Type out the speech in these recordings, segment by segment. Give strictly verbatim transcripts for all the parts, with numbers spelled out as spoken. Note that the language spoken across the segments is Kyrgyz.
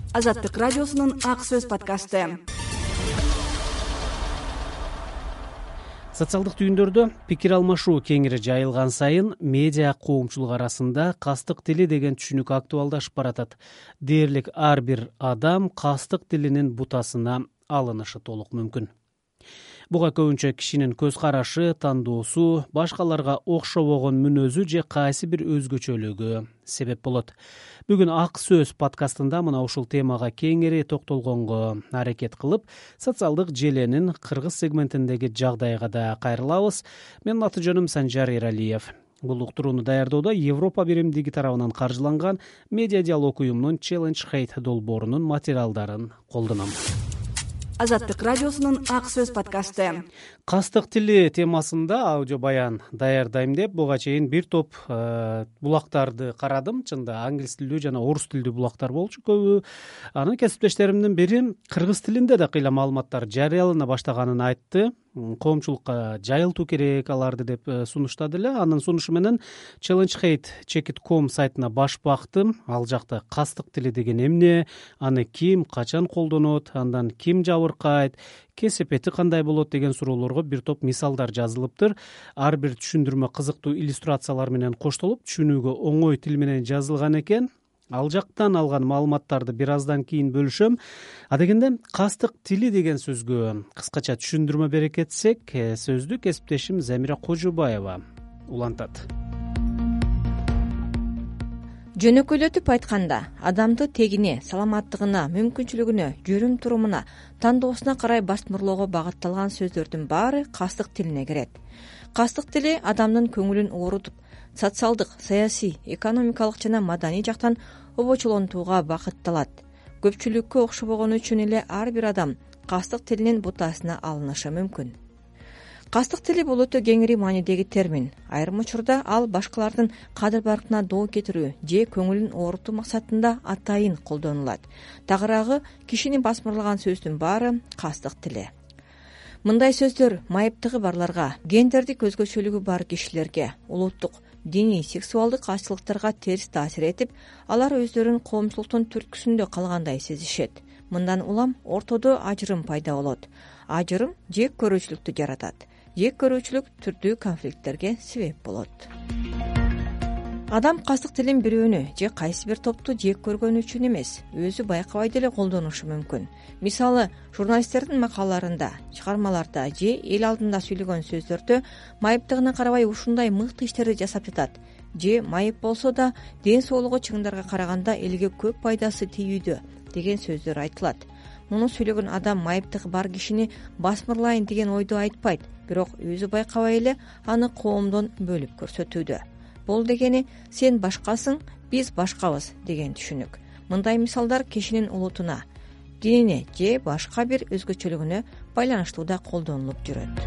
Азаттык радиосунун ак сөз подкасты. Социалдык түйүндөрдө пикир алмашуу кеңири жайылган сайын медиа коомчулук арасында кастык тили деген түшүнүк актуалдашып баратат. Дээрлик ар бир адам кастык тилинин бутасына алынышы толук мүмкүн. Буга көбүнчө кишинин көз карашы, тандоосу, башкаларга окшобогон мүнөзү же кайсы бир өзгөчөлүгү себеп болот. Бүгүн ак сөз подкастында мына ушул темага кеңири токтолгонго аракет кылып, социалдык желенин кыргыз сегментиндеги жагдайга да кайрылабыз. Менин аты жөнүм Санжар Эралиев. Бул уктурууну даярдоодо Европа биримдиги тарабынан каржыланган медиа диалог уюмунун Challenge Hate долбоорунун материалдарын колдоном. Азаттык радиосунун ак сөз подкасты. Кастык тили темасында аудио баян даярдайм деп буга чейин бир топ э, булактарды карадым. Чында англис тилдүү жана орус тилдүү булактар болчу көбү. Анын кесиптештеримдин бири кыргыз тилинде да кыйла маалыматтар жарыялана баштаганын айтты. Коомчулукка жайылтуу керек аларды деп сунуштады эле. Анын сунушу менен Challenge Hate чекит точка ком сайтына баш бактым. Ал жакта кастык тили деген эмне, аны ким, качан колдонот, андан ким жабыркайт, кесепети кандай болот деген суроолорго бир топ мисалдар жазылыптыр. Ар бир түшүндүрмө кызыктуу иллюстрациялар менен коштолуп, түшүнүүгө оңой тил менен жазылган экен. Ал жактан алган маалыматтарды бир аздан кийин бөлүшөм. А дегенде кастык тили деген сөзгө кыскача түшүндүрмө бере кетсек, сөздү кесиптешим Замира Кожубаева улантат. Жөнөкөйлөтүп айтканда, адамды тегине, саламаттыгына, мүмкүнчүлүгүнө, жүрүм турумуна, тандоосуна карай басмырлоого багытталган сөздөрдүн баары кастык тилине кирет. Кастык тили адамдын көңүлүн оорутуп, социалдык, саясий, экономикалык жана маданий жактан обочолонтууга багытталат. Көпчүлүккө окшобогону үчүн эле ар бир адам кастык тилинин бутасына алынышы мүмкүн. Кастык тили бул өтө кеңири маанидеги термин. Айрым учурда ал башкалардын кадыр-баркына доо кетирүү же көңүлүн оорутуу максатында атайын колдонулат. Тагыраагы кишини басмырлаган сөздүн баары кастык тили. Мындай сөздөр майыптыгы барларга, гендердик өзгөчөлүгү бар кишилерге, улуттук, диний, сексуалдык кайшылыктарга терс таасир этип, алар өздөрүн коомчулуктун түрткүсүндө калгандай сезишет. Мындан улам ортодо ажырым пайда болот. Ажырым жек көрүүчүлүктү жаратат. Жек көрүүчүлүк түрдүү конфликттерге себеп болот. Адам кастык тилин бирөөнү же кайсы бир топту жек көргөнү үчүн эмес, өзү байкабай деле колдонушу мүмкүн. Мисалы, журналисттердин макалаларында, чыгармаларда же эл алдында сүйлөгөн сөздөрдө майыптыгына карабай ушундай мыкты иштерди жасап жатат, же майып болсо да ден соолугу чыңдарга караганда элге көп пайдасы тийүүдө деген сөздөр айтылат. Муну сүйлөгөн адам майыптыгы бар кишини басмырлайын деген ойду айтпайт, бирок өзү байкабай эле аны коомдон бөлүп көрсөтүүдө. Бул дегени сен башкасың, биз башкабыз деген түшүнүк. Мындай мисалдар кишинин улутуна, динине же башка бир өзгөчөлүгүнө байланыштуу да колдонулуп жүрөт.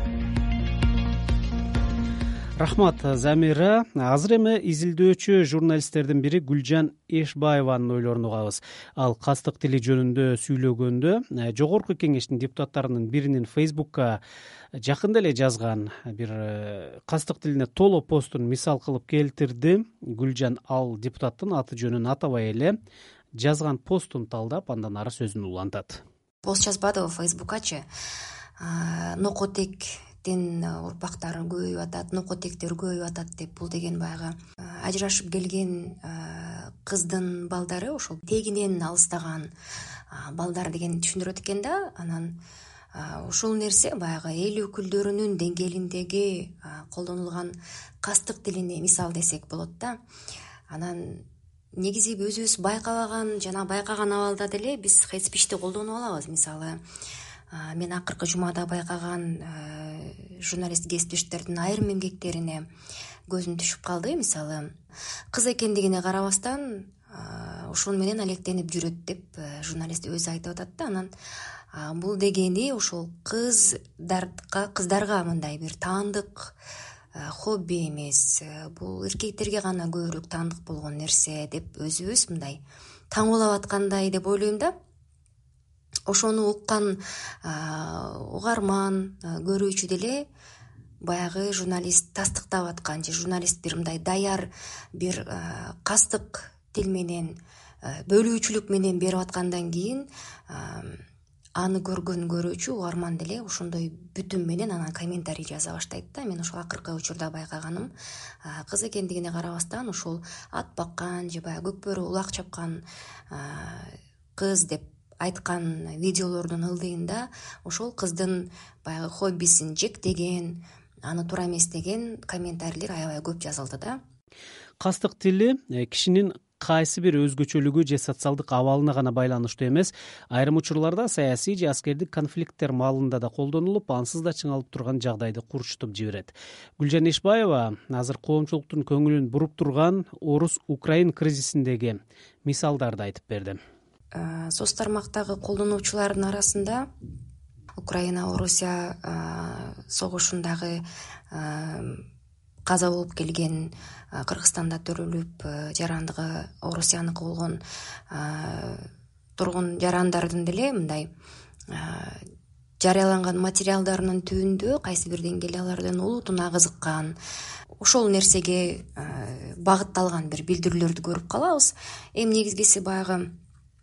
Рахмат, Замира. Азыр эми изилдөөчү журналисттердин бири Гүлжан Эшбаеванын ойлорун угабыз. Ал кастык тили жөнүндө сүйлөгөндө Жогорку Кеңештин депутаттарынын биринин Фейсбукка жакында эле жазган бир кастык тилине толо постун мисал кылып келтирди. Гүлжан ал депутаттын аты жөнүн атабай эле жазган постун талдап, андан ары сөзүн улантат. Пост жазбадыбы Фейсбуккачы. Нокотек тен урпактар көбөйүп атат, нокотектер көбөйүп атат деп, бул деген баягы ажырашып келген кыздын балдары, ошол тегинен алыстаган балдар деген түшүндүрөт экен да. Анан ушул нерсе баягы эл өкүлдөрүнүн деңгээлиндеги колдонулган кастык тилине мисал десек болот да. Анан негизи өзүбүз байкабаган жана байкаган абалда деле биз хейт спичти колдонуп алабыз. Мисалы, мен акыркы жумада байкаган журналист кесиптештердин айрым эмгектерине көзүм түшүп калды. Мисалы, кыз экендигине карабастан ушун менен алектенип жүрөт деп журналист өзү айтып атат да. Анан бул дегени ошол кыздарга кыздарга мындай бир таандык хобби эмес, бул эркектерге гана көбүрөөк таандык болгон нерсе деп өзүбүз мындай таңуулап аткандай деп ойлойм да. Ошону уккан угарман, көрүүчү деле баягы журналист тастыктап аткан же журналист бир мындай даяр бир кастык тил менен бөлүүчүлүк менен берип аткандан кийин аны көргөн көрүүчү угарман деле ошондой бүтүм менен анан комментарий жаза баштайт да. Мен ошол акыркы учурда байкаганым кыз экендигине карабастан ошол ат баккан же баягы көкбөрү улак чапкан кыз деп айткан видеолордун ылдыйында ошол кыздын баягы хоббисин жектеген, аны туура эмес деген комментарийлер аябай көп жазылды да. Кастык тили кишинин кайсы бир өзгөчөлүгү же социалдык абалына гана байланыштуу эмес, айрым учурларда саясий же аскердик конфликттер маалында да колдонулуп, ансыз да чыңалып турган жагдайды курчутуп жиберет. Гүлжан Ишбаева азыр коомчулуктун көңүлүн буруп турган орус-украин кризисиндеги мисалдарды айтып берди. Соц тармактагы колдонуучулардын арасында Украина Орусия согушундагы каза болуп келген, Кыргызстанда төрөлүп жарандыгы Орусияныкы болгон тургун жарандардын деле мындай жарыяланган материалдарынын түбүндө кайсы бир деңгээлде алардын улутуна кызыккан, ошол нерсеге багытталган бир билдирүүлөрдү көрүп калабыз. Эми негизгиси баягы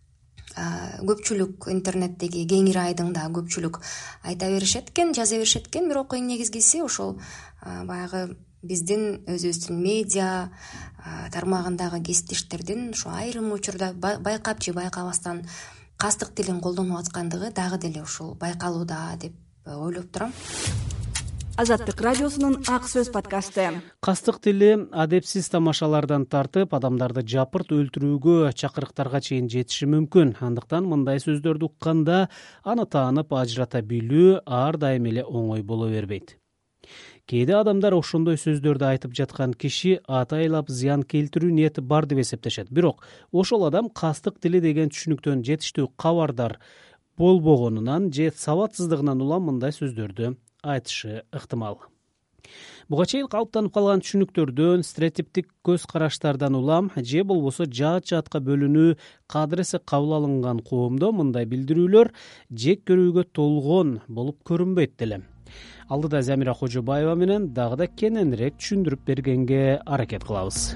көпчүлүк интернеттеги кеңири айдыңда көпчүлүк айта беришет экен, жаза беришет экен, бирок эң негизгиси ошол баягы биздин өзүбүздүн медиа тармагындагы кесиптештердин ушу айрым учурда байкап же байкабастан кастык тилин колдонуп аткандыгы дагы деле ушул байкалууда деп ойлоп турам. Азаттык радиосунун Ак сөз подкасты. Кастык тили адепсиз тамашалардан тартып, адамдарды жапырт өлтүрүүгө, чакырыктарга чейин жетиши мүмкүн. Андыктан мындай сөздөрдү укканда аны таанып ажырата билүү ар дайым эле оңой боло бербейт. Кээде адамдар ошондой сөздөрдү айтып жаткан киши атайлап зыян келтирүү ниети бар деп эсептешет. Бирок ошол адам кастык тили деген түшүнүктөн жетиштүү кабардар болбогонунан же сабатсыздыгынан улам мындай сөздөрдү айтышы ыктымал. Буга чейин калыптанып калган түшүнүктөрдөн, стереотиптик көз караштардан улам же болбосо жаат жаатка бөлүнүү кадыресе кабыл алынган коомдо мындай билдирүүлөр жек көрүүгө толгон болуп көрүнбөйт деле. Алдыда Замира Кожобаева менен дагы да кененирээк түшүндүрүп бергенге аракет кылабыз.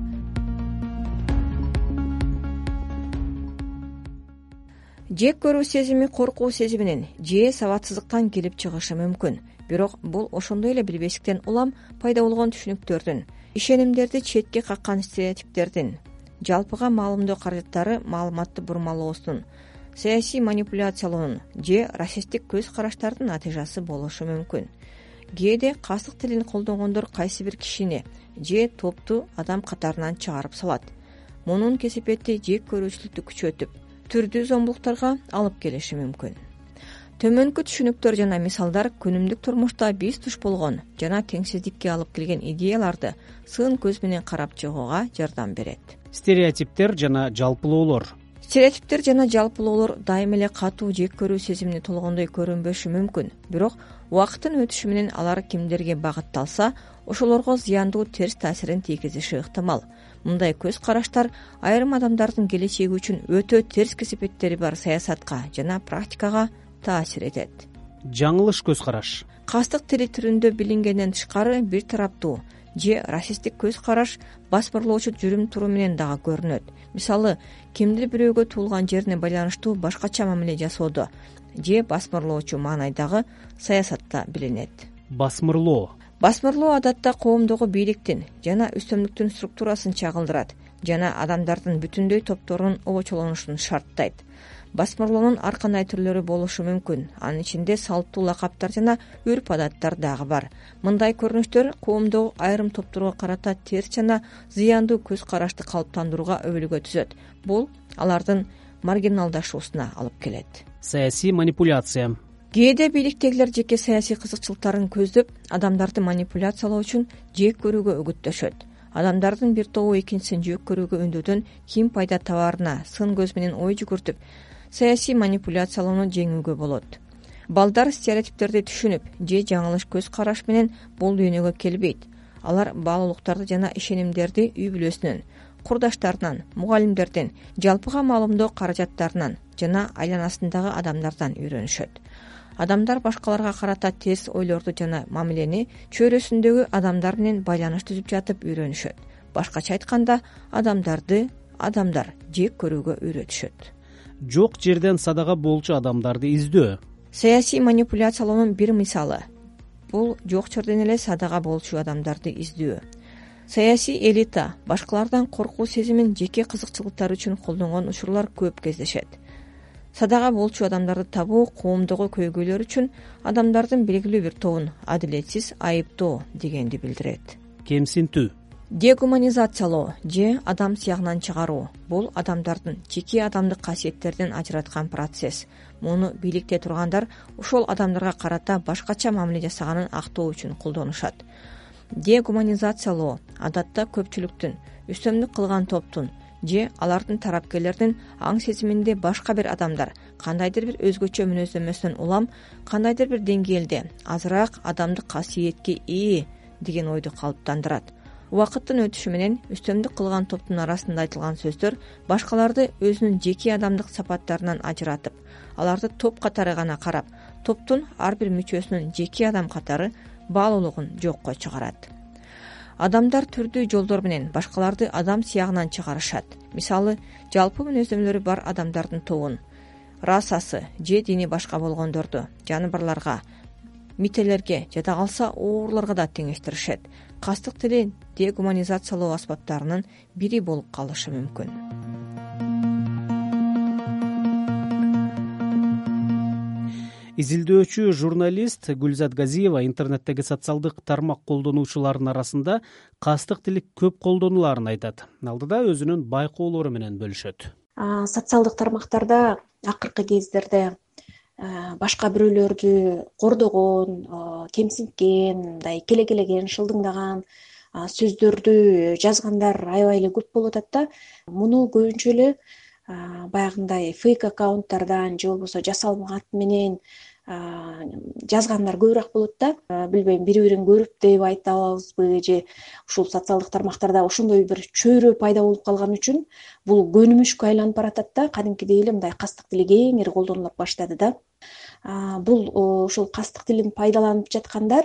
Жек көрүү сезими коркуу сезиминен же сабатсыздыктан келип чыгышы мүмкүн. Бирок бул ошондой эле билбестиктен улам пайда болгон түшүнүктөрдүн, ишенимдерди четке каккан стереотиптердин, жалпыга маалымдоо каражаттары маалыматты бурмалоосунун, саясий манипуляциялоонун же расисттик көз караштардын натыйжасы болушу мүмкүн. Кээде кастык тилин колдонгондор кайсы бир кишини же топту адам катарынан чыгарып салат. Мунун кесепети жек көрүүчүлүктү күчөтүп, түрдүү зомбулуктарга алып келиши мүмкүн. Төмөнкү түшүнүктөр жана мисалдар күнүмдүк турмушта биз туш болгон жана теңсиздикке алып келген идеяларды сын көз менен карап чыгууга жардам берет. Стереотиптер жана жалпылоолор. Стереотиптер жана жалпылоолор дайым эле катуу жек көрүү сезимини толгондой көрүнбөшү мүмкүн. Бирок убакыттын өтүшү менен алар кимдерге багытталса, ошолорго зыяндуу терс таасирин тийгизиши ыктымал. Мындай көз караштар айрым адамдардын келечеги үчүн өтө терс кесепеттери бар саясатка жана практикага таасир этет. Жаңылыш көз караш. Кастык тили түрүндө билингенден тышкары бир тараптуу же расисттик көз караш басмырлоочу жүрүм турум менен дагы көрүнөт. Мисалы, кимдир бирөөгө туулган жерине байланыштуу башкача мамиле жасоодо же басмырлоочу маанайдагы саясатта билинет. Басмырлоо. Басмырлоо адатта коомдогу бийликтин жана үстөмдүктүн структурасын чагылдырат жана адамдардын бүтүндөй топторунун обочолонушун шарттайт. Басмырлоонун ар кандай түрлөрү болушу мүмкүн. Анын ичинде салттуу лакаптар жана үрп адаттар дагы бар. Мындай көрүнүштөр коомдогу айрым топторго карата терс жана зыяндуу көз карашты калыптандырууга өбөлгө түзөт. Бул алардын маргиналдашуусуна алып келет. Саясий манипуляция. Кээде бийликтегилер жеке саясий кызыкчылыктарын көздөп, адамдарды манипуляциялоо үчүн жек көрүүгө үгүттөшөт. Адамдардын бир тобу экинчисин жек көрүүгө үндөөдөн ким пайда табаарына сын көз менен ой жүгүртүп, саясий манипуляциялоону жеңүүгө болот. Балдар стереотиптерди түшүнүп же жаңылыш көз караш менен бул дүйнөгө келбейт. Алар баалуулуктарды жана ишенимдерди үй бүлөсүнөн, курдаштарынан, мугалимдерден, жалпыга маалымдоо каражаттарынан жана айланасындагы адамдардан үйрөнүшөт. Адамдар башкаларга карата терс ойлорду жана мамилени чөйрөсүндөгү адамдар менен байланыш түзүп жатып үйрөнүшөт. Башкача айтканда, адамдарды адамдар жек көрүүгө үйрөтүшөт. Жок жерден садага болчу адамдарды издөө. Саясий манипуляциялоонун бир мисалы бул жок жерден эле садага болчу адамдарды издөө. Саясий элита башкалардан коркуу сезимин жеке кызыкчылыктары үчүн колдонгон учурлар көп кездешет. Садага болчу адамдарды табуу коомдогу көйгөйлөр үчүн адамдардын белгилүү бир тобун адилетсиз айыптоо дегенди билдирет. Кемсинтүү. Дегуманизациялоо же адам сыягынан чыгаруу бул адамдардын жеке адамдык касиеттерден ажыраткан процесс. Муну бийликте тургандар ошол адамдарга карата башкача мамиле жасаганын актоо үчүн колдонушат. Дегуманизациялоо адатта көпчүлүктүн, үстөмдүк кылган топтун же алардын тарапкерлердин аң сезиминде башка бир адамдар кандайдыр бир өзгөчө мүнөздөмөсүнөн улам кандайдыр бир деңгээлде азыраак адамдык касиетке ээ деген ойду калыптандырат. Убакыттын өтүшү менен үстөмдүк кылган топтун арасында айтылган сөздөр башкаларды өзүнүн жеке адамдык сапаттарынан ажыратып, аларды топ катары гана карап, топтун ар бир мүчөсүнүн жеке адам катары баалуулугун жокко чыгарат. Адамдар түрдүү жолдор менен башкаларды адам сыягынан чыгарышат. Мисалы, жалпы мүнөздөмөлөрү бар адамдардын тобун, расасы же дини башка болгондорду жаныбарларга, мителерге жада калса оорлорго да теңештиришет. Кастык тили дегуманизациялоо аспаптарынын бири болуп калышы мүмкүн. Изилдөөчү журналист Гүлзат Газиева интернеттеги социалдык тармак колдонуучуларынын арасында кастык тили көп колдонуларын айтат. Алдыда өзүнүн байкоолору менен бөлүшөт. Социалдык тармактарда акыркы кездерде башка бирөөлөрдү кордогон, кемсинткен, мындай келе-келеген, шылдыңдаган сөздөрдү жазгандар аябай эле көп болуп атат да. Муну көбүнчө эле баягындай фейк аккаунттардан же болбосо жасалма ат менен жазгандар көбүрөөк болот да. Билбейм, бири-бирин көрүп деп айта алабызбы же ушул социалдык тармактарда ошондой бир чөйрө пайда болуп калган үчүн бул көнүмүшкө айланып баратат да. Кадимкидей эле мындай кастык тили кеңири колдонула баштады да. Бул ошол кастык тилин пайдаланып жаткандар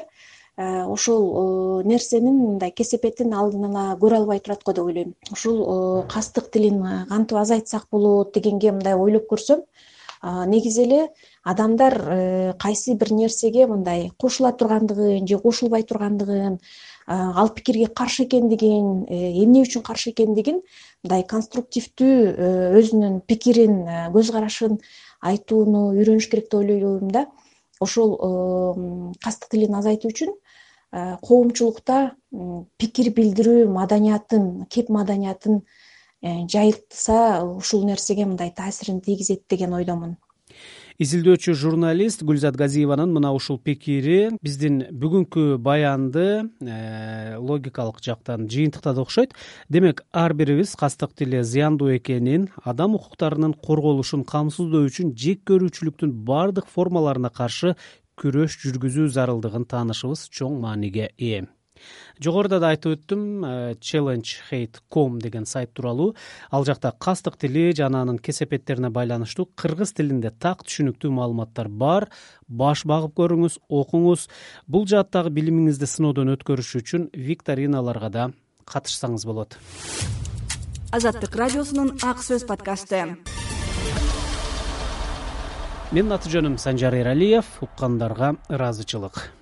ошол нерсенин мындай кесепетин алдын ала көрө албай турат го деп ойлойм. Ушул кастык тилин кантип азайтсак болот дегенге мындай ойлоп көрсөм, негизи эле адамдар кайсы бир нерсеге мындай кошула тургандыгын же кошулбай тургандыгын, ал пикирге каршы экендигин, эмне үчүн каршы экендигин мындай конструктивдүү өзүнүн пикирин, көз карашын айтууну үйрөнүш керек деп ойлойм да. Ошол кастык тилин азайтуу үчүн коомчулукта пикир билдирүү маданиятын, кеп маданиятын жайылтса, ушул нерсеге мындай таасирин тийгизет деген ойдомун. Изилдөөчү журналист Гүлзат Газиеванын мына ушул пикири биздин бүгүнкү баянды логикалык жактан жыйынтыктады окшойт. Демек, ар бирибиз кастык тили зыяндуу экенин, адам укуктарынын корголушун камсыздоо үчүн жек көрүүчүлүктүн бардык формаларына каршы күрөш жүргүзүү зарылдыгын таанышыбыз чоң мааниге ээ. Жогоруда да айтып өттүм, challenge hate точка com деген сайт тууралуу. Ал жакта кастык тили жана анын кесепеттерине байланыштуу кыргыз тилинде так түшүнүктүү маалыматтар бар. Баш багып көрүңүз, окуңуз. Бул жааттагы билимиңизди сыноодон өткөрүш үчүн викториналарга да катышсаңыз болот. Азаттык радиосунун ак сөз подкасты. Менин аты жөнүм Санжар Эралиев. Уккандарга ыраазычылык.